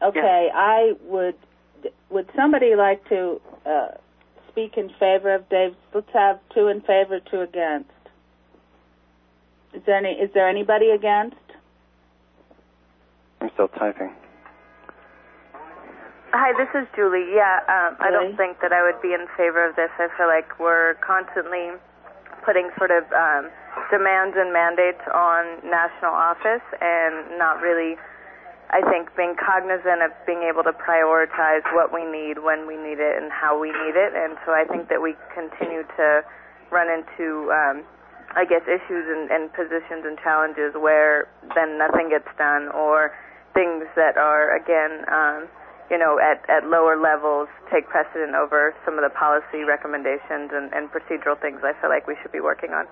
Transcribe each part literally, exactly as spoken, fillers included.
Okay, yeah. I would, would somebody like to uh, speak in favor of Dave's? Let's have two in favor, two against. Is there any, is there anybody against? I'm still typing. Hi, this is Julie. Yeah, um, I don't Julie? think that I would be in favor of this. I feel like we're constantly putting sort of um, demands and mandates on national office and not really, I think, being cognizant of being able to prioritize what we need, when we need it, and how we need it. And so I think that we continue to run into, um, I guess, issues and, and positions and challenges where then nothing gets done, or things that are, again, um, you know, at, at lower levels take precedent over some of the policy recommendations and, and procedural things I feel like we should be working on.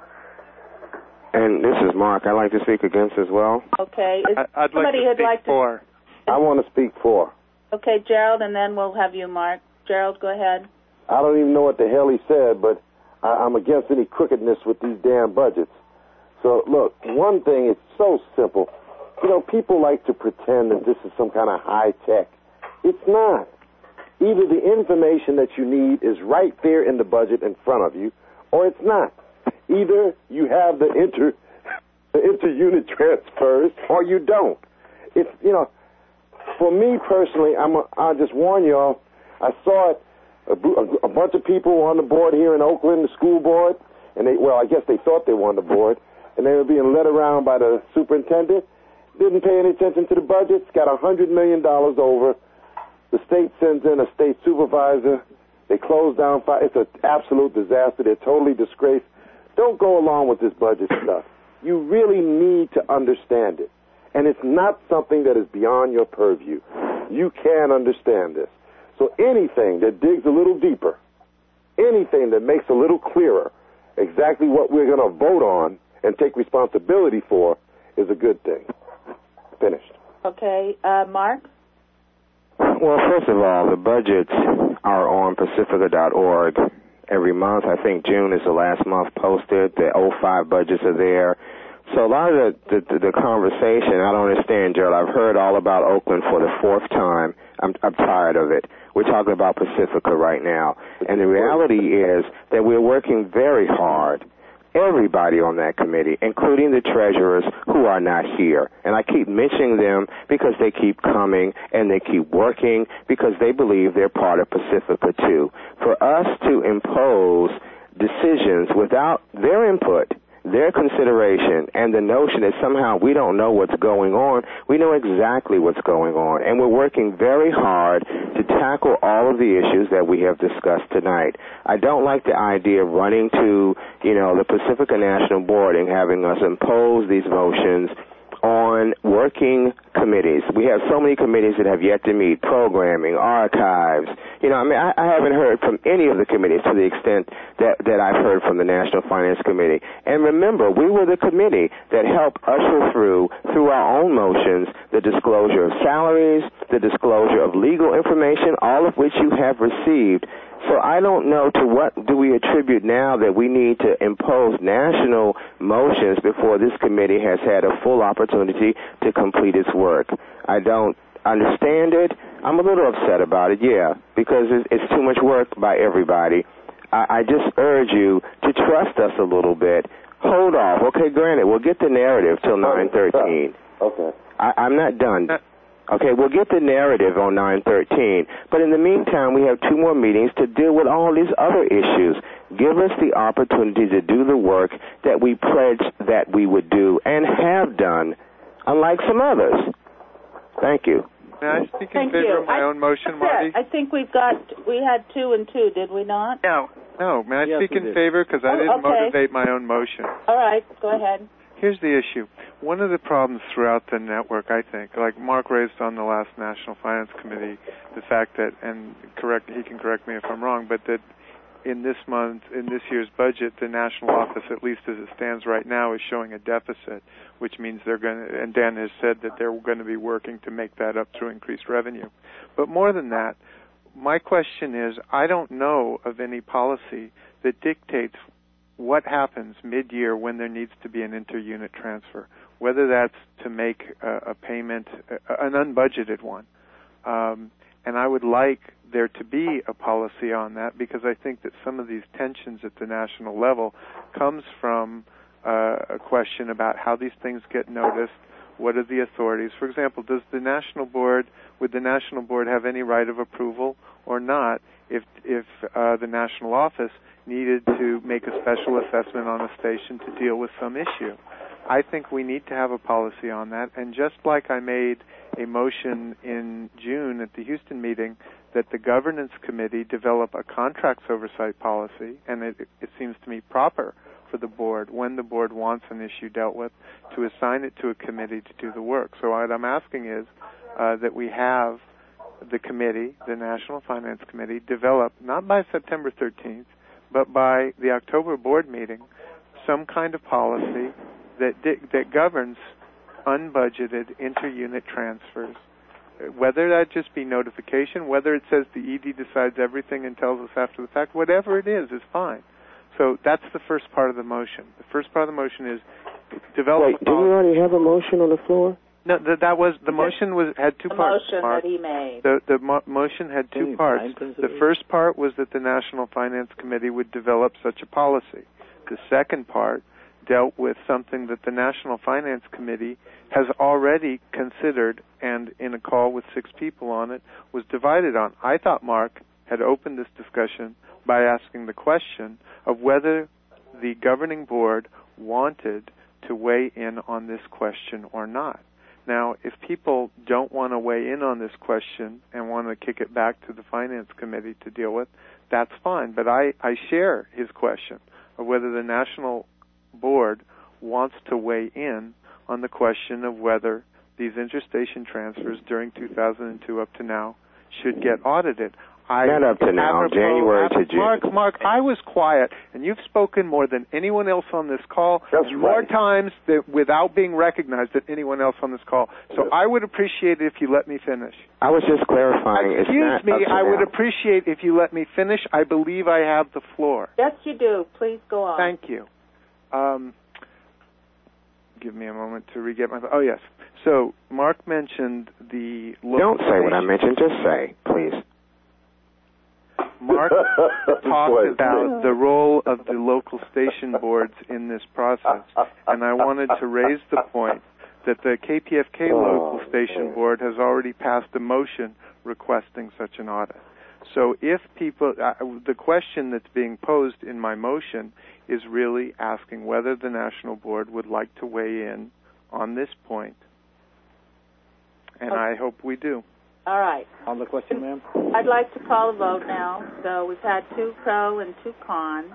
And this is Mark. I'd like to speak against as well. Okay. Is I, I'd somebody like to who'd speak like for. To... I want to speak for. Okay, Gerald, and then we'll have you, Mark. Gerald, go ahead. I don't even know what the hell he said, but I, I'm against any crookedness with these damn budgets. So, look, one thing is so simple. You know, people like to pretend that this is some kind of high tech. It's not. Either the information that you need is right there in the budget in front of you, or it's not. Either you have the inter the inter-unit transfers, or you don't. It's, you know, for me personally, I'm a, I'll just warn y'all, I saw it, a, a, a bunch of people on the board here in Oakland, the school board, and they, well, I guess they thought they were on the board, and they were being led around by the superintendent, didn't pay any attention to the budgets, got one hundred million dollars over. The state sends in a state supervisor. They close down. Five. It's an absolute disaster. They're totally disgraced. Don't go along with this budget stuff. You really need to understand it. And it's not something that is beyond your purview. You can understand this. So anything that digs a little deeper, anything that makes a little clearer exactly what we're going to vote on and take responsibility for is a good thing. Finished. Okay, uh, Mark? Well, first of all, the budgets are on Pacifica dot org every month. I think June is the last month posted. The oh five budgets are there. So a lot of the, the, the conversation, I don't understand, Gerald. I've heard all about Oakland for the fourth time. I'm, I'm tired of it. We're talking about Pacifica right now. And the reality is that we're working very hard, everybody on that committee, including the treasurers who are not here. And I keep mentioning them because they keep coming and they keep working because they believe they're part of Pacifica too. For us to impose decisions without their input, their consideration, and the notion that somehow we don't know what's going on, we know exactly what's going on. And we're working very hard to tackle all of the issues that we have discussed tonight. I don't like the idea of running to, you know, the Pacifica National Board and having us impose these motions on working committees. We have so many committees that have yet to meet, programming, archives. You know, I mean, I, I haven't heard from any of the committees to the extent that, that I've heard from the National Finance Committee. And remember, we were the committee that helped usher through, through our own motions, the disclosure of salaries, the disclosure of legal information, all of which you have received. So I don't know to what do we attribute now that we need to impose national motions before this committee has had a full opportunity to complete its work. I don't understand it. I'm a little upset about it, yeah, because it's, it's too much work by everybody. I, I just urge you to trust us a little bit. Hold off. Okay, granted, we'll get the narrative till nine thirteen. Okay. I, I'm not done. Okay, we'll get the narrative on nine thirteen. But in the meantime, we have two more meetings to deal with all these other issues. Give us the opportunity to do the work that we pledged that we would do and have done, unlike some others. Thank you. May I speak in Thank favor you. of my I, own motion, Marty? I think we've got, we had two and two, did we not? No. No. May I Yes, speak we in did. favor? Because I Oh, didn't okay. motivate my own motion. All right, go ahead. Here's the issue. One of the problems throughout the network, I think, like Mark raised on the last National Finance Committee, the fact that, and correct, he can correct me if I'm wrong, but that in this month, in this year's budget, the national office, at least as it stands right now, is showing a deficit, which means they're going to, and Dan has said that they're going to be working to make that up through increased revenue. But more than that, my question is, I don't know of any policy that dictates what happens mid-year when there needs to be an inter-unit transfer, whether that's to make a, a payment, a, an unbudgeted one, Um, and I would like there to be a policy on that, because I think that some of these tensions at the national level comes from uh, a question about how these things get noticed. What are the authorities? For example, does the national board, would the national board have any right of approval or not if if uh, the national office needed to make a special assessment on a station to deal with some issue? I think we need to have a policy on that. And just like I made a motion in June at the Houston meeting that the governance committee develop a contracts oversight policy, and it, it seems to me proper for the board, when the board wants an issue dealt with, to assign it to a committee to do the work. So what I'm asking is uh, that we have the committee, the National Finance Committee, develop, not by September thirteenth, but by the October board meeting, some kind of policy that di- that governs unbudgeted inter-unit transfers. Whether that just be notification, whether it says the E D decides everything and tells us after the fact, whatever it is, is fine. So that's the first part of the motion. The first part of the motion is develop. Wait, didn't we already have a motion on the floor? No, that, that was the motion was had two the parts. The motion Mark. that he made. The the mo- motion had two parts. The first part was that the National Finance Committee would develop such a policy. The second part dealt with something that the National Finance Committee has already considered, and in a call with six people on it, was divided on. I thought Mark had opened this discussion by asking the question of whether the governing board wanted to weigh in on this question or not. Now, if people don't want to weigh in on this question and want to kick it back to the Finance Committee to deal with, that's fine. But I, I share his question of whether the National Board wants to weigh in on the question of whether these interstation transfers during two thousand two up to now should get audited. I Not up to now, apropos, January to June. Mark, Mark, I was quiet, and you've spoken more than anyone else on this call, That's and more right. times that, without being recognized than anyone else on this call. So I would appreciate it if you let me finish. I was just clarifying. It's Excuse not me, up to I would now. appreciate if you let me finish. I believe I have the floor. Yes, you do. Please go on. Thank you. Um, give me a moment to re-get my... Oh, yes. So Mark mentioned the... Don't say what I mentioned. Just say, please. Mark talked about the role of the local station boards in this process, and I wanted to raise the point that the K P F K local station board has already passed a motion requesting such an audit. So if people, uh, the question that's being posed in my motion is really asking whether the national board would like to weigh in on this point, and Okay. I hope we do. All right. On the question, ma'am? I'd like to call a vote now. So we've had two pro and two con.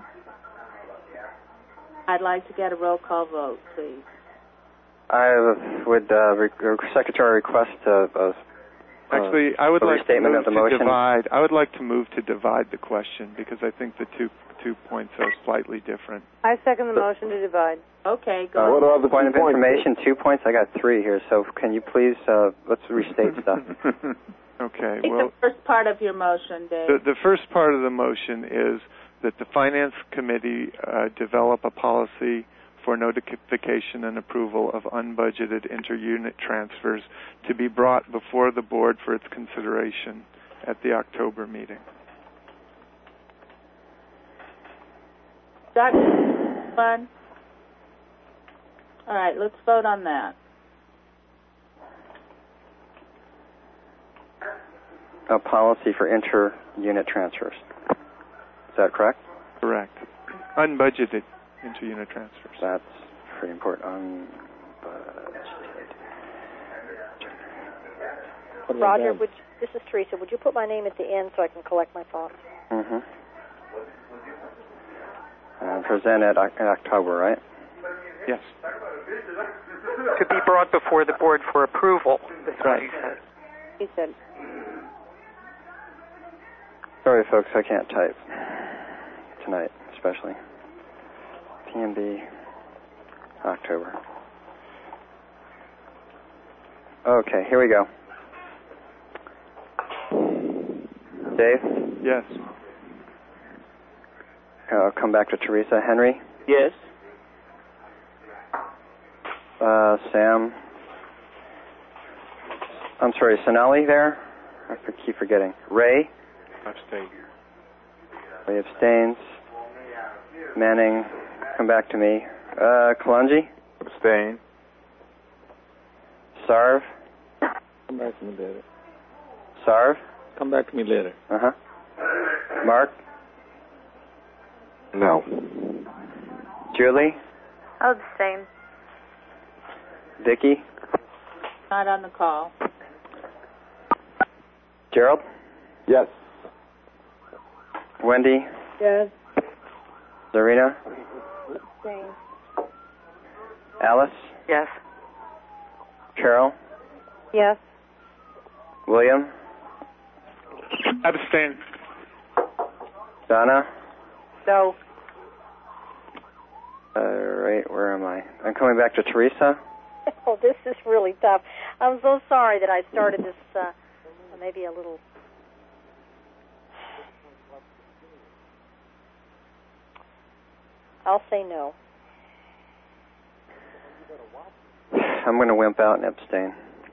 I'd like to get a roll call vote, please. I would uh, re- secretary request a, a Actually, I would a like to restatement move of the to motion. divide. I would like to move to divide the question because I think the two two points are slightly different. I second the motion to divide. Okay, go Uh, What are the point two of points? information, two points. I got three here, so can you please uh, let's restate stuff. Okay. Take Well, the first part of your motion, Dave. the, the first part of the motion is that the Finance Committee uh, develop a policy for notification and approval of unbudgeted inter-unit transfers to be brought before the board for its consideration at the October meeting. Got fun? All right, let's vote on that. A policy for inter-unit transfers. Is that correct? Correct. Unbudgeted inter-unit transfers. That's pretty important. Unbudgeted. Roger, would you, this is Teresa. Would you put my name at the end so I can collect my thoughts? Mm-hmm. And present it in October, right? Yes. To be brought before the board for approval. That's what he said. He said. Sorry, folks, I can't type tonight, especially. P M B, October. Okay, here we go. Dave? Yes. I'll come back to Teresa. Henry? Yes. Uh, Sam? I'm sorry, Sonali there? I keep forgetting. Ray? Abstain. Ray abstains. Manning, come back to me. Uh, Kalonji? Abstain. Sarv? Come back to me later. Sarv? Come back to me later. Uh-huh. Mark? No. Julie? I'll abstain. Vicki? Not on the call. Gerald? Yes. Wendy? Yes. Zarina? Same. Alice? Yes. Carol? Yes. William? Abstain. Donna? No. All right, where am I? I'm coming back to Teresa. Oh, this is really tough. I'm so sorry that I started this uh, maybe a little... I'll say no. I'm going to wimp out and abstain.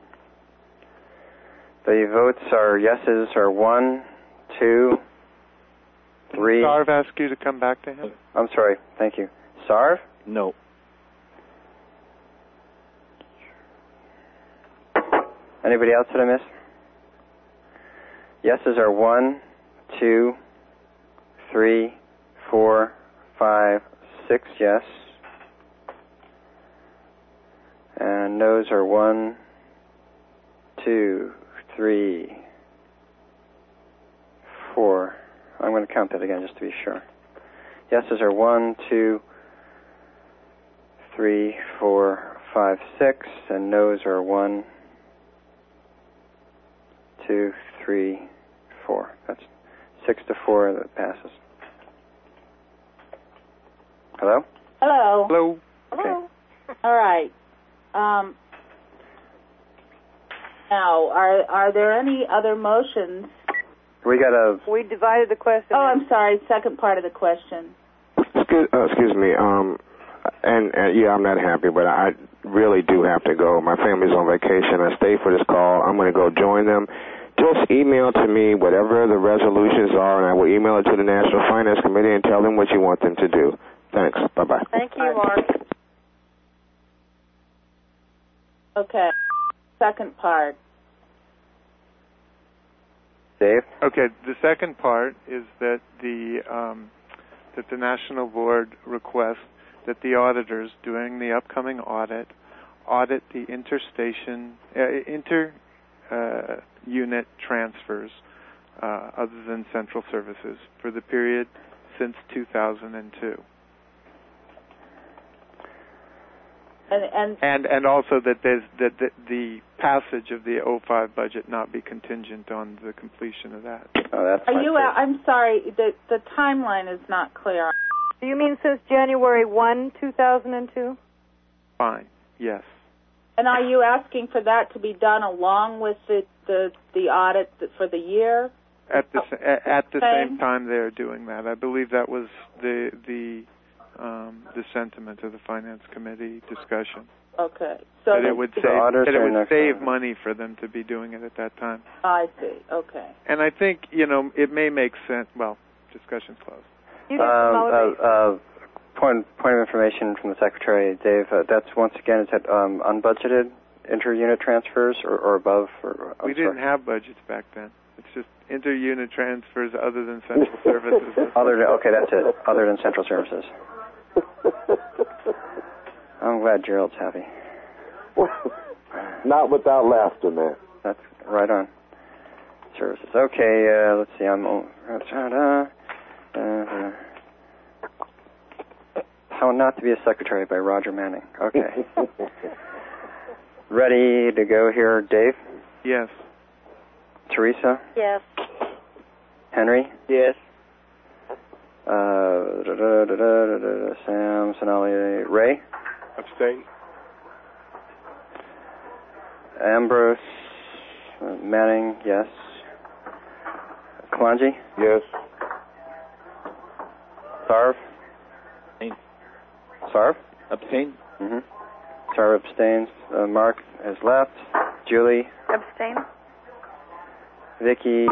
The votes are yeses are one, two, three. Did Sarv ask you to come back to him? I'm sorry. Thank you. Sarv? No. Anybody else that I missed? Yeses are one, two, three, four, five, six yes. And noes are one, two, three, four. I'm going to count that again just to be sure. Yeses are one, two, three, four, five, six, and noes are one, two, three, four. That's six to four that passes. Hello? Hello. Hello. Hello. Okay. All right. Um, now, are are there any other motions? We got a... We divided the question. Oh, I'm sorry. Second part of the question. Excuse, uh, excuse me. Um, and, and yeah, I'm not happy, but I really do have to go. My family's on vacation. I stayed for this call. I'm going to go join them. Just email to me whatever the resolutions are, and I will email it to the National Finance Committee and tell them what you want them to do. Thanks. Bye-bye. Thank you, Mark. Okay. Second part. Dave? Okay, the second part is that the um, that the National Board requests that the auditors doing the upcoming audit audit the interstation uh, inter uh, unit transfers uh, other than central services for the period since two thousand two. And and And and also that there's that the, the passage of the oh five budget not be contingent on the completion of that. Oh, that's are my you? fault. I'm sorry. The the timeline is not clear. Do you mean since January first, two thousand two? Fine. Yes. And are you asking for that to be done along with the the, the audit for the year? At the sa- at the Same. same time they're doing that. I believe that was the the um, the sentiment of the Finance Committee discussion. Okay. So that the, it would the save auditors that it are would next save time. money for them to be doing it at that time. I see. Okay. And I think, you know, it may make sense. Well, discussion's closed. You Um, have uh, motivation. uh, point, point of information from the Secretary, Dave. Uh, that's once again, is that um, unbudgeted inter-unit transfers or, or above? Or, I'm we didn't sorry. have budgets back then. It's just inter-unit transfers other than central services. Other than, okay, that's it. Other than central services. I'm glad Gerald's happy. Not without laughter, man. That's right on. Services. Okay, uh, let's see. I'm. Uh, uh, How Not to Be a Secretary by Roger Manning. Okay. Ready to go here, Dave? Yes. Teresa? Yes. Henry? Yes. Uh, da, da, da, da, da, da, Sam, Sonali, Ray? Abstain. Ambrose? Uh, Manning, yes. Kalonji? Yes. Sarv? Abstain. Sarv? Abstain. Mm-hmm. Sarv abstains. Uh, Mark has left. Julie? Abstain. Vicky,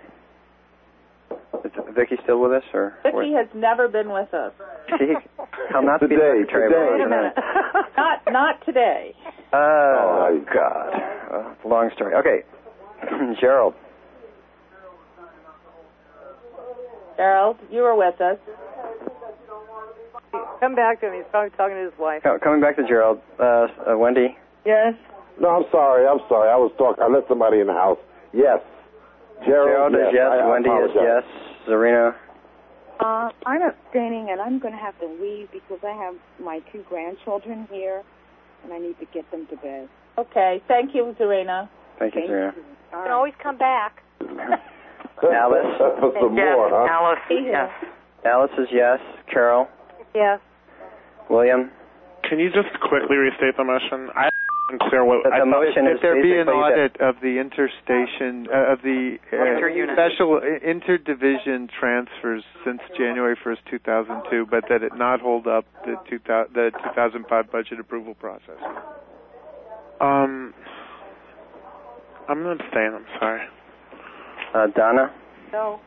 is Vicky still with us, or? Vicky has never been with us. She, I'll not be Today, the secretary. today. Wait a minute. Not, not today. Uh, Oh, God. Uh, long story. Okay. Gerald. Gerald, you were with us. Come back to him. He's probably talking to his wife. Co- coming back to Gerald. Uh, uh, Wendy. Yes. No, I'm sorry. I'm sorry. I was talking. I let somebody in the house. Yes. Gerald, Gerald is yes. I, I Wendy is apologize. yes. Zarina. Uh, I'm abstaining, and I'm going to have to leave because I have my two grandchildren here, and I need to get them to bed. Okay. Thank you, Zarina. Thank you, Zarina. You can always come back. Alice. For some Yes, more, huh? Alice, yes. Alice is yes. Carol. Yes. William. Can you just quickly restate the motion? I wasn't clear what The, I the thought. motion That is there be an basically that- audit of the interstation, uh, of the uh, Inter-unit. special uh, interdivision transfers since January first, two thousand two, but that it not hold up the, two thousand, the two thousand five budget approval process. Um, I'm going to abstain. I'm sorry. Uh, Donna. No.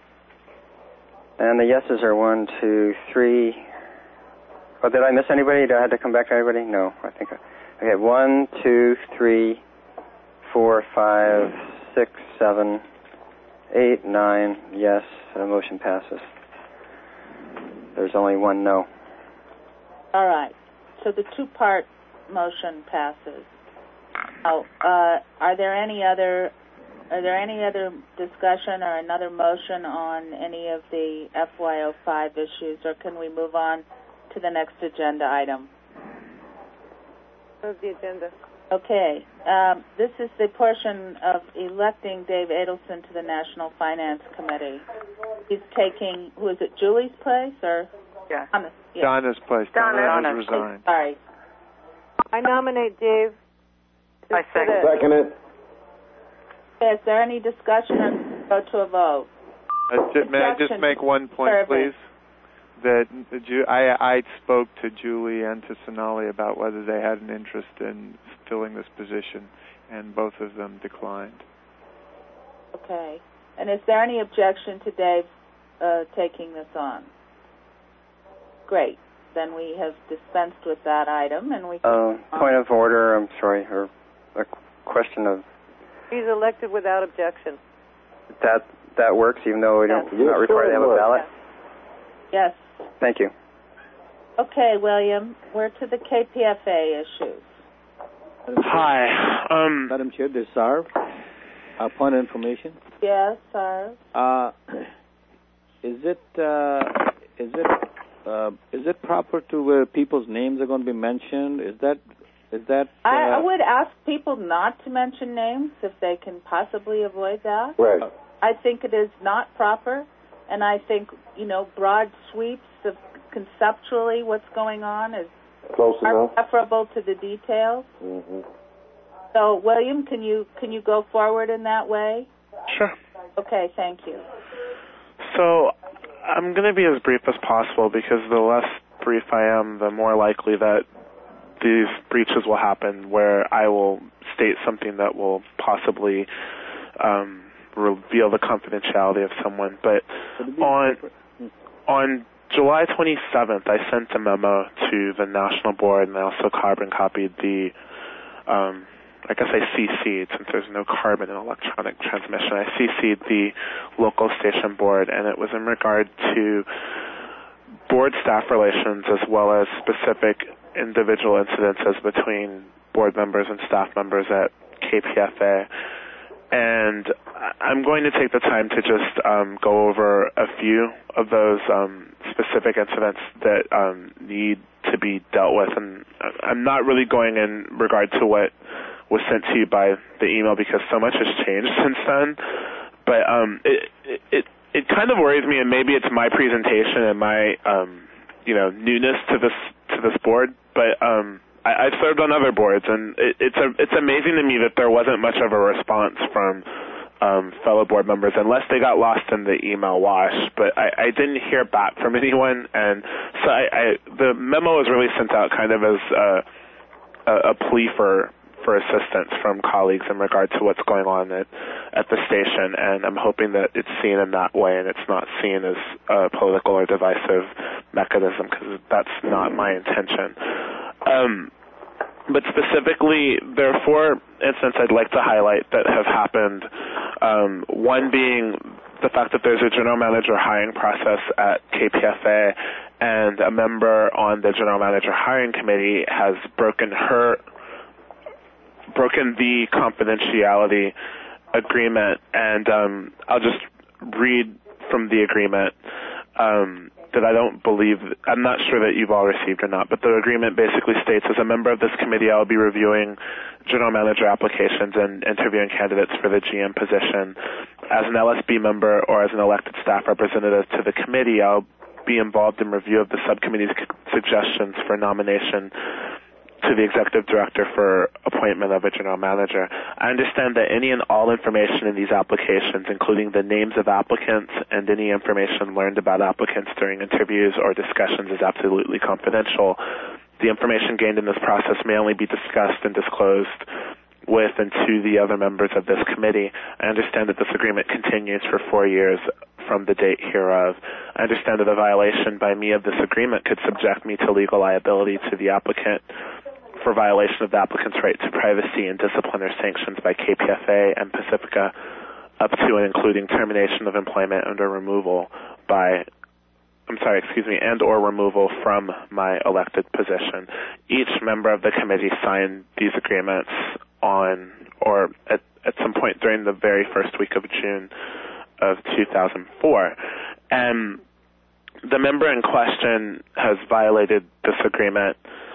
And the yeses are one, two, three. Oh, did I miss anybody? Do I have to come back to everybody? No, I think. I, okay, one, two, three, four, five, six, seven, eight, nine. Yes, the motion passes. There's only one no. All right. So the two-part motion passes. Oh, uh, are there any other? Are there any other discussion or another motion on any of the F Y O five issues, or can we move on to the next agenda item? Where's the agenda? Okay. Um, this is the portion of electing Dave Adelson to the National Finance Committee. He's taking, who is it, Julie's place, or? Yeah. Donna, yeah. Donna's place. Donna. Donna has Donna. resigned. Sorry. I nominate Dave. to I sit second. in. Second it. Okay, is there any discussion or go to a vote? Uh, ju- may I just Objection. make one point, Survey. please? That the Ju- I, I spoke to Julie and to Sonali about whether they had an interest in filling this position, and both of them declined. Okay. And is there any objection to Dave uh, taking this on? Great. Then we have dispensed with that item, and we can... Uh, point of order, I'm sorry, or a question of He's elected without objection. that that works, even though we don't, Yes. we're not required to have a ballot? Yes. Thank you. Okay, William, we're to the K P F A issues. Hi. Um, Madam Chair, this is Sarv. Uh, point of information. Yes, sir. Uh, is it uh, is it uh, is it proper to where people's names are going to be mentioned? Is that is that? Uh, I, I would ask people not to mention names if they can possibly avoid that. Right. I think it is not proper, and I think, you know, broad sweeps of conceptually what's going on is Close are enough. preferable to the details. Mm-hmm. So, William, can you can you go forward in that way? sure. Okay, thank you. So I'm going to be as brief as possible because the less brief I am, the more likely that these breaches will happen where I will state something that will possibly um, reveal the confidentiality of someone. But on on July twenty-seventh, I sent a memo to the National Board, and I also carbon copied the, um, I guess I C C'd, since there's no carbon in electronic transmission, I C C'd the local station board, and it was in regard to board staff relations as well as specific individual incidences between board members and staff members at K P F A. And I'm going to take the time to just um, go over a few of those um, specific incidents that um, need to be dealt with. And I'm not really going in regard to what was sent to you by the email because so much has changed since then. But um, it, it it kind of worries me, and maybe it's my presentation and my um, you know newness to this to this board. But um, I, I've served on other boards, and it, it's a, it's amazing to me that there wasn't much of a response from um, fellow board members, unless they got lost in the email wash. But I, I didn't hear back from anyone, and so I, I, the memo was really sent out kind of as a, a, a plea for for assistance from colleagues in regard to what's going on at, at the station, and I'm hoping that it's seen in that way and it's not seen as a political or divisive mechanism, because that's not my intention. Um, but specifically, there are four incidents I'd like to highlight that have happened, um, one being the fact that there's a general manager hiring process at K P F A, and a member on the general manager hiring committee has broken her, broken the confidentiality agreement, and um, I'll just read from the agreement um, that I don't believe, I'm not sure that you've all received or not, but the agreement basically states, as a member of this committee, I'll be reviewing general manager applications and interviewing candidates for the G M position. As an L S B member or as an elected staff representative to the committee, I'll be involved in review of the subcommittee's suggestions for nomination to the executive director for appointment of a general manager. I understand that any and all information in these applications, including the names of applicants and any information learned about applicants during interviews or discussions, is absolutely confidential. The information gained in this process may only be discussed and disclosed with and to the other members of this committee. I understand that this agreement continues for four years from the date hereof. I understand that a violation by me of this agreement could subject me to legal liability to the applicant for violation of the applicant's right to privacy and disciplinary sanctions by K P F A and Pacifica, up to and including termination of employment and or removal by I'm sorry, excuse me, and or removal from my elected position. Each member of the committee signed these agreements on or at, at some point during the very first week of June of two thousand four. And the member in question has violated this agreement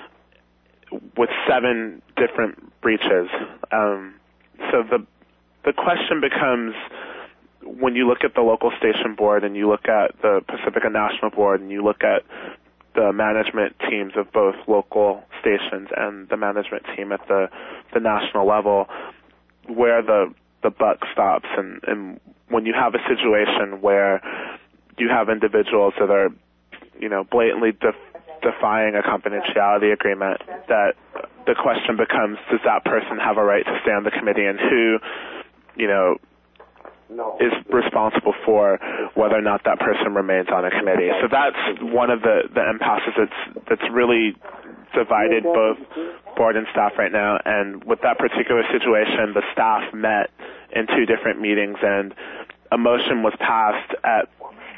with seven different breaches. Um, so the the question becomes, when you look at the local station board and you look at the Pacifica National Board and you look at the management teams of both local stations and the management team at the, the national level, where the the buck stops, and, and when you have a situation where you have individuals that are, you know, blatantly def- defying a confidentiality agreement, that the question becomes, does that person have a right to stay on the committee, and who, you know, No. is responsible for whether or not that person remains on a committee. So that's one of the, the impasses that's, that's really divided both board and staff right now. And with that particular situation, the staff met in two different meetings, and a motion was passed at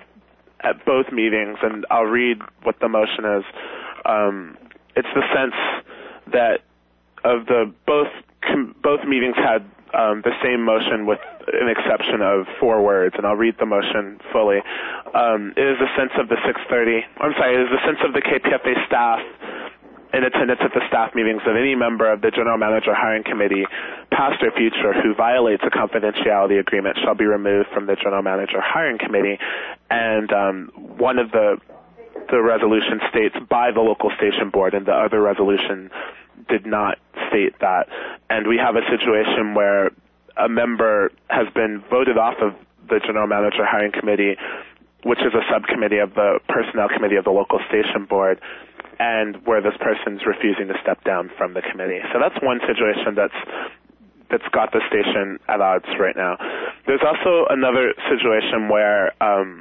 at both meetings, and I'll read what the motion is. Um, it's the sense that of the both com- both meetings had Um, the same motion with an exception of four words, and I'll read the motion fully. Um, it is the sense of the six thirty, I'm sorry, it is the sense of the K P F A staff in attendance at the staff meetings of any member of the General Manager Hiring Committee, past or future, who violates a confidentiality agreement shall be removed from the General Manager Hiring Committee. And um, one of the, the resolution states by the local station board, and the other resolution did not state that. And we have a situation where a member has been voted off of the General Manager Hiring Committee, which is a subcommittee of the Personnel Committee of the local station board, and where this person's refusing to step down from the committee. So that's one situation that's that's got the station at odds right now. There's also another situation where um,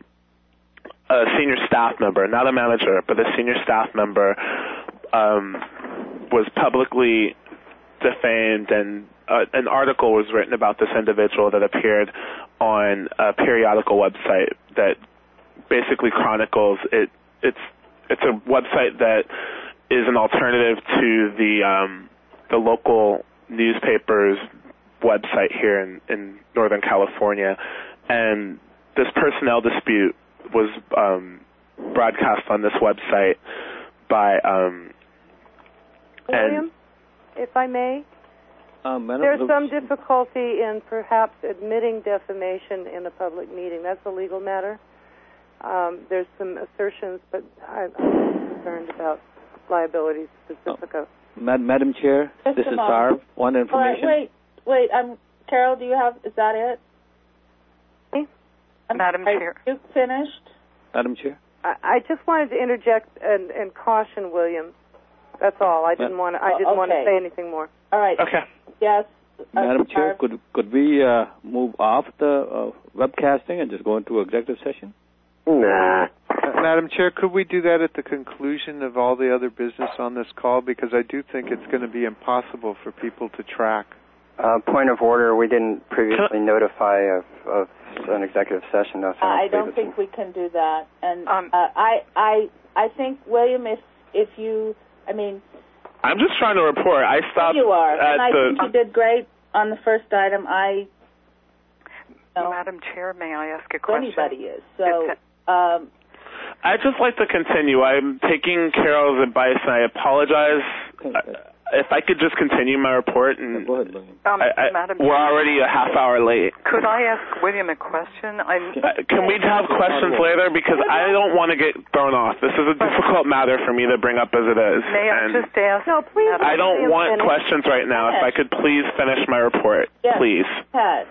a senior staff member, not a manager, but a senior staff member um, was publicly defamed, and uh, an article was written about this individual that appeared on a periodical website that basically chronicles it. It's it's a website that is an alternative to the um, the local newspaper's website here in, in Northern California, and this personnel dispute was um, broadcast on this website by. Um, William, if I may, um, there's some difficulty in perhaps admitting defamation in a public meeting. That's a legal matter. Um, there's some assertions, but I'm concerned about liabilities Pacifica. Oh, Mad- Madam Chair, Just this is Sarv. One information. All right, wait, wait. Um, Carol, do you have? Is that it? Me? I'm Madam sorry, Chair. you finished? Madam Chair. I, I just wanted to interject and, and caution William. That's all. I didn't want to. I didn't okay. want to say anything more. All right. Okay. Yes. Madam Chair, could could we uh, move off the uh, webcasting and just go into executive session? Nah. Uh, Madam Chair, could we do that at the conclusion of all the other business on this call? Because I do think it's going to be impossible for people to track. Uh, point of order, we didn't previously notify of, of an executive session. No, so I, I don't think we can do that. And um, uh, I, I, I think, William, if if you, I mean, I'm just trying to report. I stopped. You are, at and I the, think you did great on the first item. I, you know, Madam Chair, may I ask a question? Anybody is so. Um, I'd just like to continue. I'm taking Carol's advice, and I apologize. If I could just continue my report, and Go ahead, William. Um, I, I, Madam we're Chair, already a half hour late. Could I ask William a question? I'm, Uh, can we have questions later? Because I don't want to get thrown off. This is a difficult matter for me to bring up as it is. May I and just ask? No, please. I don't want finish. questions right now. If I could please finish my report, yes. please. Pat.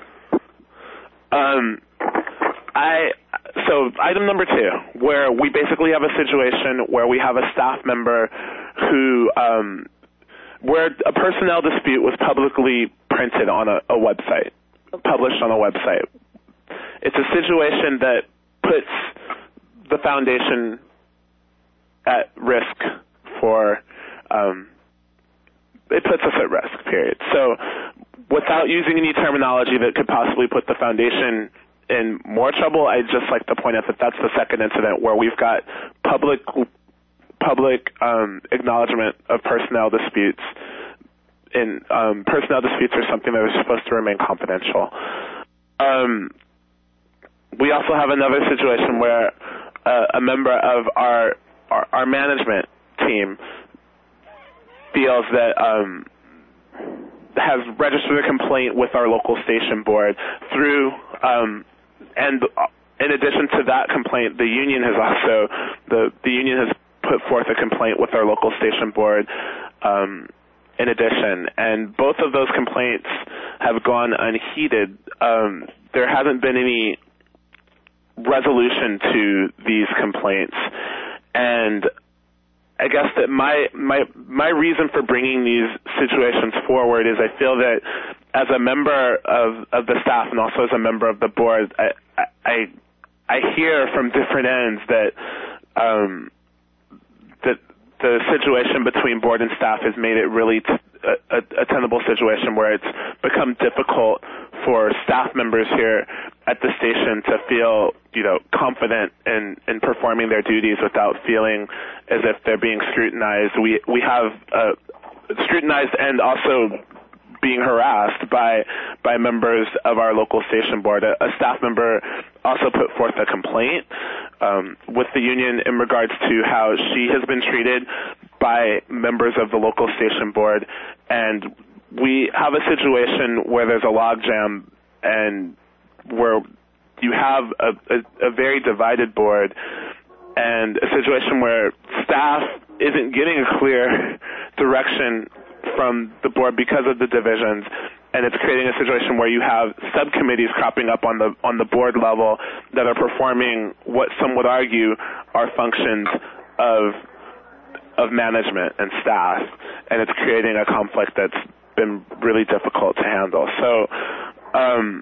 Um, I so item number two, where we basically have a situation where we have a staff member who, um, where a personnel dispute was publicly printed on a, a website, published on a website. It's a situation that puts the foundation at risk for, um, it puts us at risk, period. So without using any terminology that could possibly put the foundation in more trouble, I'd just like to point out that that's the second incident where we've got public public um, acknowledgement of personnel disputes. In um, personnel disputes are something that are supposed to remain confidential. Um, we also have another situation where uh, a member of our, our our management team feels that um, has registered a complaint with our local station board through, um, and in addition to that complaint, the union has also the the union has put forth a complaint with our local station board. Um, in addition, and both of those complaints have gone unheeded. Um, there hasn't been any resolution to these complaints, and I guess that my my my reason for bringing these situations forward is I feel that as a member of, of the staff and also as a member of the board, I I, I hear from different ends that um, that the situation between board and staff has made it really t- a, a tenable situation where it's become difficult for staff members here at the station to feel, you know, confident in, in performing their duties without feeling as if they're being scrutinized. We we have uh, scrutinized and also being harassed by by members of our local station board. A, a staff member also put forth a complaint um, with the union in regards to how she has been treated by members of the local station board, and we have a situation where there's a logjam and where you have a, a, a very divided board and a situation where staff isn't getting a clear direction from the board because of the divisions, and it's creating a situation where you have subcommittees cropping up on the on the board level that are performing what some would argue are functions of of management and staff, and it's creating a conflict that's been really difficult to handle. So um,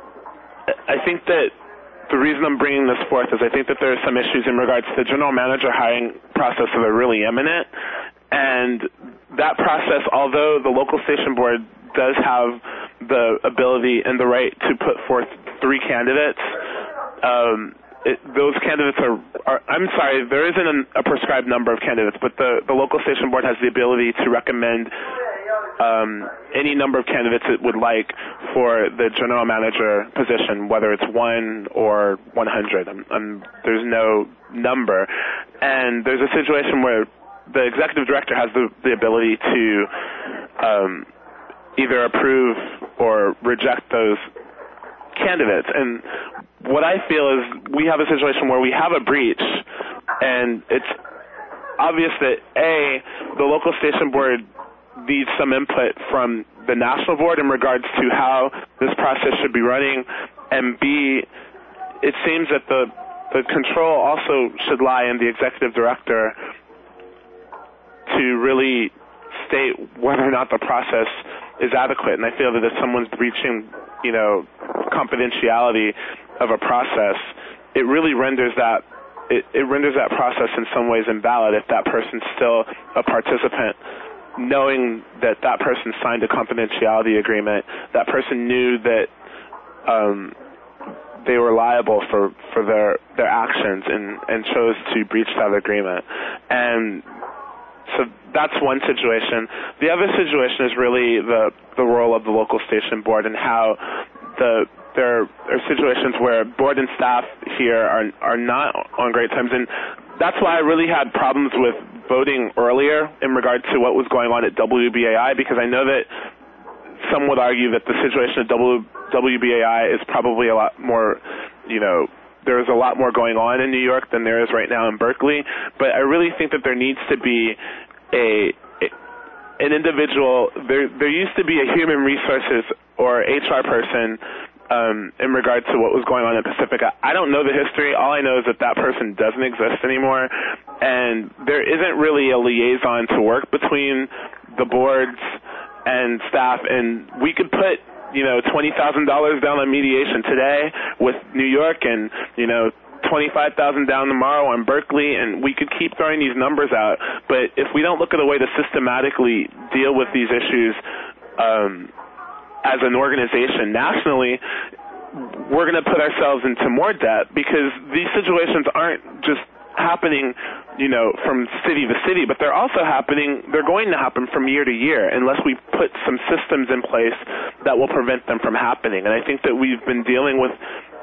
I think that the reason I'm bringing this forth is I think that there are some issues in regards to the general manager hiring process that are really imminent, and that process, although the local station board does have the ability and the right to put forth three candidates, um, it, those candidates are, are, I'm sorry, there isn't an, a prescribed number of candidates, but the, the local station board has the ability to recommend um, any number of candidates it would like for the general manager position, whether it's one or one hundred. I'm, I'm, there's no number. And there's a situation where the executive director has the, the ability to um, either approve or reject those candidates. And what I feel is we have a situation where we have a breach, and it's obvious that, A, the local station board needs some input from the national board in regards to how this process should be running, and B, it seems that the, the control also should lie in the executive director to really state whether or not the process is adequate. And I feel that if someone's breaching, you know, confidentiality of a process, it really renders that it, it renders that process in some ways invalid if that person's still a participant, knowing that that person signed a confidentiality agreement, that person knew that um, they were liable for, for their, their actions and, and chose to breach that agreement. And so that's one situation. The other situation is really the, the role of the local station board and how the there are situations where board and staff here are are not on great terms, and that's why I really had problems with voting earlier in regard to what was going on at W B A I, because I know that some would argue that the situation at W B A I is probably a lot more, you know, there's a lot more going on in New York than there is right now in Berkeley, but I really think that there needs to be a, a an individual, there there used to be a human resources or H R person Um, in regard to what was going on in Pacifica. I don't know the history. All I know is that that person doesn't exist anymore, and there isn't really a liaison to work between the boards and staff, and we could put, you know, twenty thousand dollars down on mediation today with New York and, you know, twenty-five thousand dollars down tomorrow on Berkeley, and we could keep throwing these numbers out, but if we don't look at a way to systematically deal with these issues, um, as an organization nationally, we're going to put ourselves into more debt, because these situations aren't just happening, you know, from city to city, but they're also happening, they're going to happen from year to year unless we put some systems in place that will prevent them from happening. And I think that we've been dealing with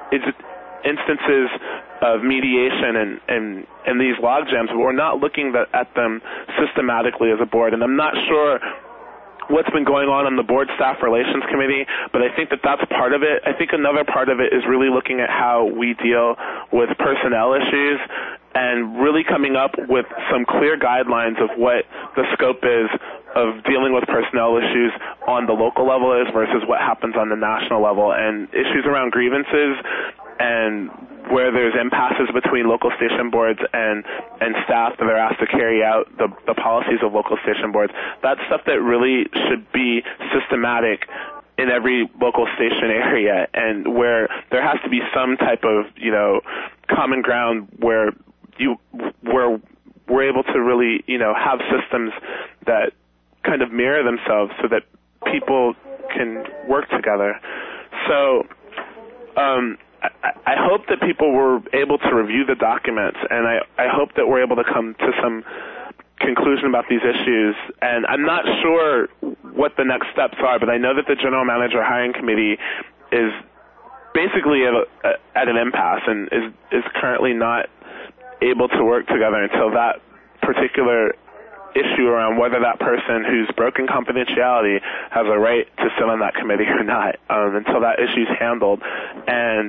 instances of mediation and, and, and these log jams, but we're not looking at them systematically as a board. And I'm not sure what's been going on on the board staff relations committee, but I think that that's part of it. I think another part of it is really looking at how we deal with personnel issues and really coming up with some clear guidelines of what the scope is of dealing with personnel issues on the local level is versus what happens on the national level, and issues around grievances and where there's impasses between local station boards and, and staff that are asked to carry out the, the policies of local station boards. That's stuff that really should be systematic in every local station area, and where there has to be some type of, you know, common ground where you where we're able to really, you know, have systems that kind of mirror themselves so that people can work together. So um, I, I hope that people were able to review the documents, and I, I hope that we're able to come to some conclusion about these issues. And I'm not sure what the next steps are, but I know that the General Manager Hiring Committee is basically at, a, at an impasse and is, is currently not able to work together until that particular issue around whether that person who's broken confidentiality has a right to sit on that committee or not, um, until that issue's handled. And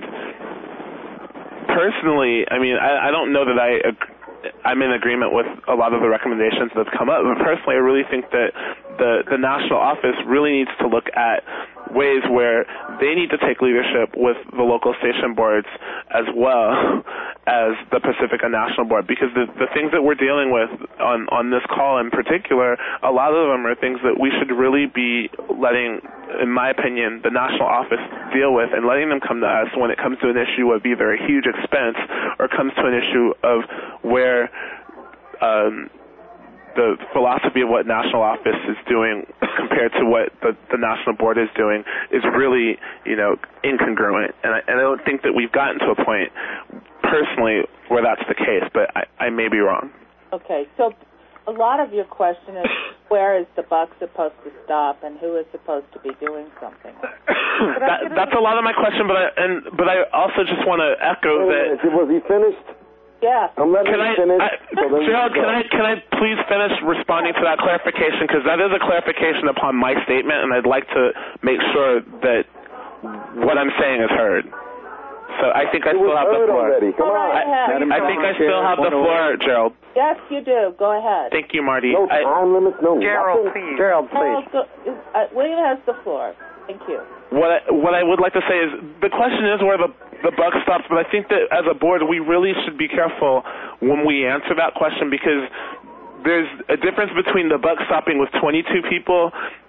personally, I mean, I, I don't know that I ag- I'm in agreement with a lot of the recommendations that have come up, but personally I really think that the, the national office really needs to look at ways where they need to take leadership with the local station boards as well as the Pacifica National Board, because the, the things that we're dealing with on, on this call in particular, a lot of them are things that we should really be letting, in my opinion, the national office deal with and letting them come to us when it comes to an issue of either a huge expense or comes to an issue of where um, the philosophy of what national office is doing compared to what the, the national board is doing is really, you know, incongruent. And I, and I don't think that we've gotten to a point, personally, where that's the case, but I, I may be wrong. Okay, so a lot of your question is where is the buck supposed to stop and who is supposed to be doing something? that, that's a lot of my question, but I, and, but I also just want to echo that... Was he finished? Yeah. I'm letting can him I, finish. I, so Gerald, can I can I please finish responding to that clarification, because that is a clarification upon my statement, and I'd like to make sure that what I'm saying is heard. So I think I it still have the floor. Already. Come on. I, I think I still have the floor, Gerald. Yes, you do. Go ahead. Thank you, Marty. No time limits, no Gerald, nothing. please. Gerald, please. Go, uh, William has the floor. Thank you. What I, what I would like to say is the question is where the the buck stops, but I think that as a board we really should be careful when we answer that question, because there's a difference between the buck stopping with twenty-two people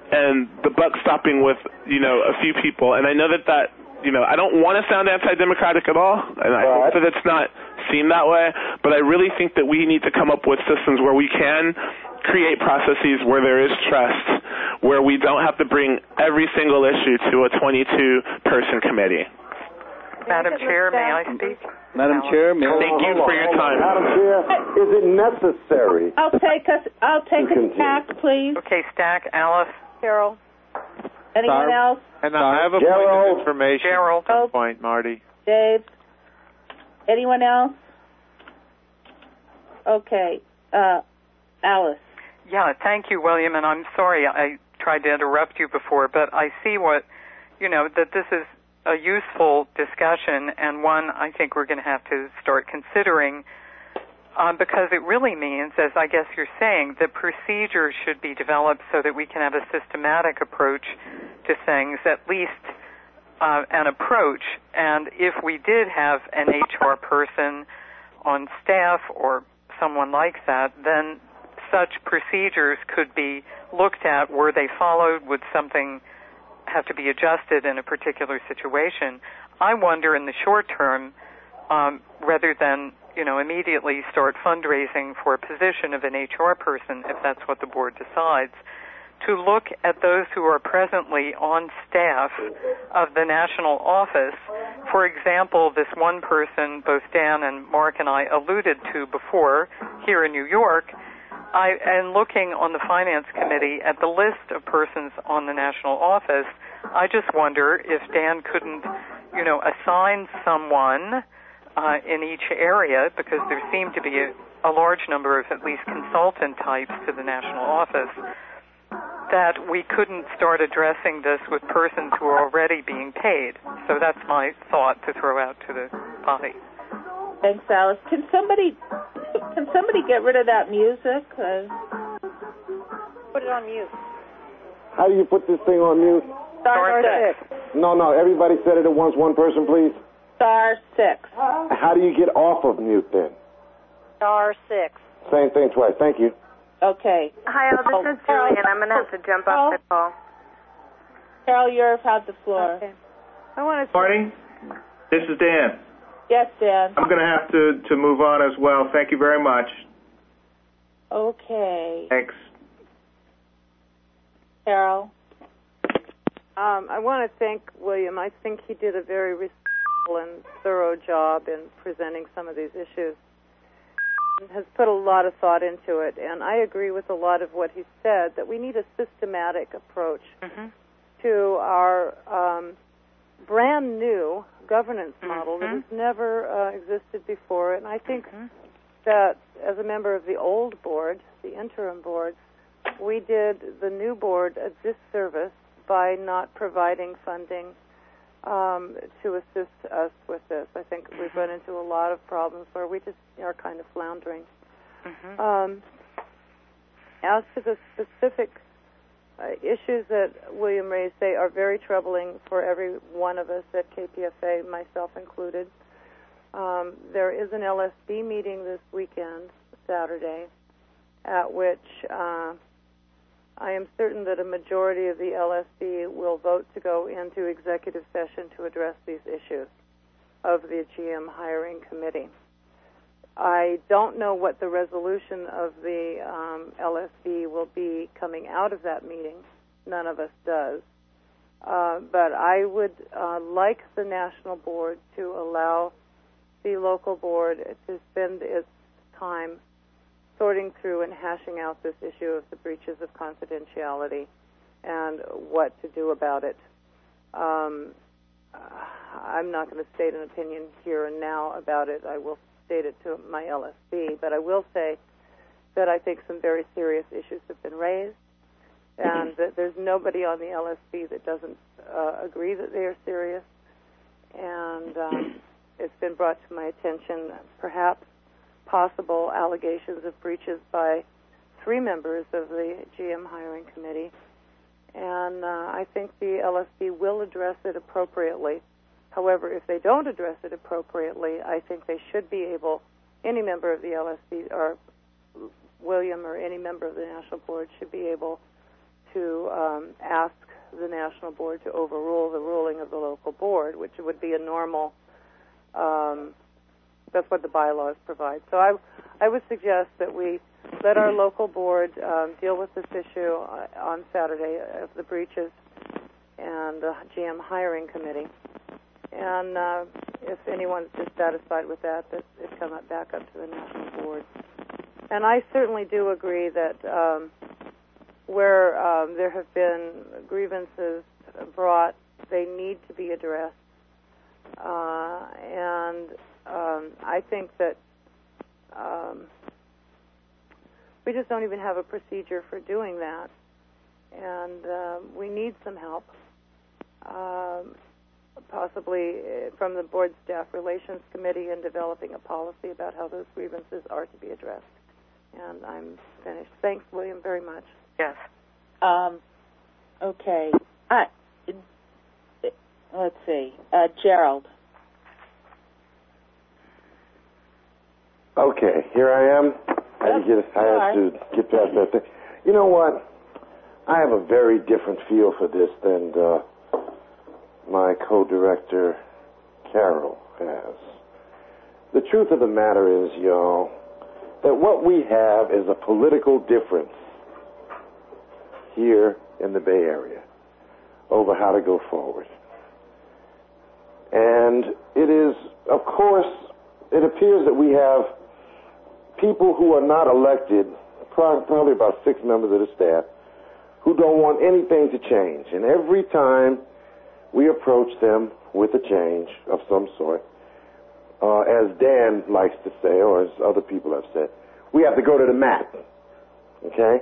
and the buck stopping with, you know, a few people. And I know that that, you know, I don't want to sound anti-democratic at all, and I hope that it's not seen that way, but I really think that we need to come up with systems where we can create processes where there is trust, where we don't have to bring every single issue to a twenty-two person committee. Madam Chair, may I speak? Madam Chair, may I? Thank you for your time. Madam Chair, is it necessary? I'll take us. I'll take a stack, please. Okay, stack. Alice. Carol. Anyone else? And I have a point of information. Gerald. Some point, Marty. Dave. Anyone else? Okay. Uh, Alice. Yeah, thank you, William, and I'm sorry I tried to interrupt you before, but I see what, you know, that this is a useful discussion and one I think we're going to have to start considering um, because it really means, as I guess you're saying, that procedures should be developed so that we can have a systematic approach to things, at least uh, an approach. And if we did have an H R person on staff or someone like that, then such procedures could be looked at. Were they followed? Would something have to be adjusted in a particular situation? I wonder in the short term, um, rather than, you know, immediately start fundraising for a position of an H R person, if that's what the board decides, to look at those who are presently on staff of the national office. For example, this one person both Dan and Mark and I alluded to before here in New York, I am looking on the Finance Committee at the list of persons on the national office. I just wonder if Dan couldn't, you know, assign someone uh, in each area, because there seem to be a, a large number of at least consultant types to the national office, that we couldn't start addressing this with persons who are already being paid. So that's my thought to throw out to the body. Thanks, Alice. Can somebody can somebody get rid of that music? Uh, Put it on mute. How do you put this thing on mute? Star six. No, no, everybody said it at once. One person, please. Star six. How do you get off of mute then? Star six. Same thing twice. Thank you. Okay. Hi, this oh, is Julie, and I'm going to have to jump off the call. Carol, you've had the floor. Okay. I want to. Marty, this is Dan. Yes, Dan. I'm going to have to, to move on as well. Thank you very much. Okay. Thanks. Carol? Um, I want to thank William. I think he did a very respectful and thorough job in presenting some of these issues. He has put a lot of thought into it, and I agree with a lot of what he said, that we need a systematic approach mm-hmm. to our um, brand new governance model mm-hmm. that has never uh, existed before. And I think mm-hmm. that as a member of the old board, the interim board, we did the new board a disservice by not providing funding um, to assist us with this. I think mm-hmm. we've run into a lot of problems where we just are kind of floundering. Mm-hmm. Um, as to the specific uh, issues that William raised, they are very troubling for every one of us at K P F A, myself included. Um, there is an L S B meeting this weekend, Saturday, at which uh, I am certain that a majority of the L S B will vote to go into executive session to address these issues of the G M hiring committee. I don't know what the resolution of the um, L S B will be coming out of that meeting. None of us does. Uh, but I would uh, like the national board to allow the local board to spend its time sorting through and hashing out this issue of the breaches of confidentiality and what to do about it. Um, I'm not going to state an opinion here and now about it. I will state it to my L S B, but I will say that I think some very serious issues have been raised, and that there's nobody on the L S B that doesn't uh, agree that they are serious, and um, it's been brought to my attention perhaps possible allegations of breaches by three members of the G M hiring committee, and uh, I think the L S B will address it appropriately. However, if they don't address it appropriately, I think they should be able, any member of the L S B, or William or any member of the National Board should be able to um, ask the national board to overrule the ruling of the local board, which would be a normal, um, that's what the bylaws provide. So I, I would suggest that we let our local board um, deal with this issue on Saturday of the breaches and the G M hiring committee. And uh, if anyone's dissatisfied with that, that it come up back up to the national board. And I certainly do agree that um, where um, there have been grievances brought, they need to be addressed. Uh, and um, I think that um, we just don't even have a procedure for doing that. And uh, we need some help, um, possibly from the board staff relations committee in developing a policy about how those grievances are to be addressed. And I'm finished. Thanks, William, very much. Yes. Um, okay. I, let's see. Uh, Gerald. Okay, here I am. I had to get, I had to get past that thing. You know what? I have a very different feel for this than uh, my co-director, Carol, has. The truth of the matter is, y'all, that what we have is a political difference here in the Bay Area over how to go forward. And it is, of course, it appears that we have people who are not elected, probably about six members of the staff, who don't want anything to change. And every time we approach them with a change of some sort, uh, as Dan likes to say, or as other people have said, we have to go to the mat. Okay?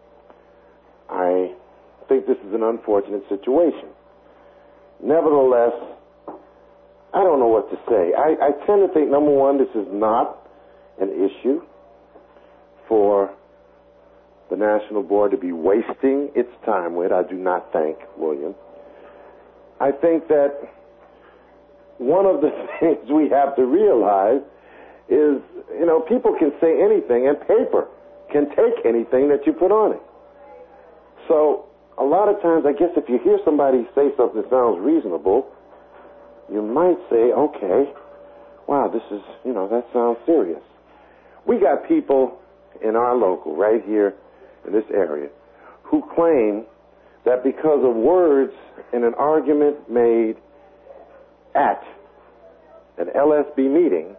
I think this is an unfortunate situation. Nevertheless, I don't know what to say. I, I tend to think, number one, this is not an issue for the National Board to be wasting its time with. I do not think, William. I think that one of the things we have to realize is, you know, people can say anything, and paper can take anything that you put on it. So a lot of times, I guess if you hear somebody say something that sounds reasonable, you might say, okay, wow, this is, you know, that sounds serious. We got people in our local, right here in this area, who claim that because of words in an argument made at an L S B meeting,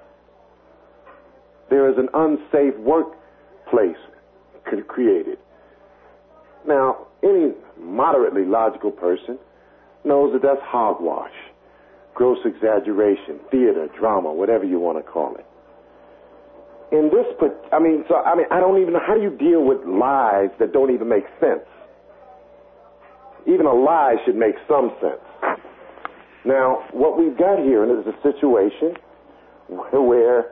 there is an unsafe workplace created. Now, any moderately logical person knows that that's hogwash, gross exaggeration, theater, drama, whatever you want to call it. In this, I mean, so I mean, I don't even know, how do you deal with lies that don't even make sense? Even a lie should make some sense. Now, what we've got here is a situation where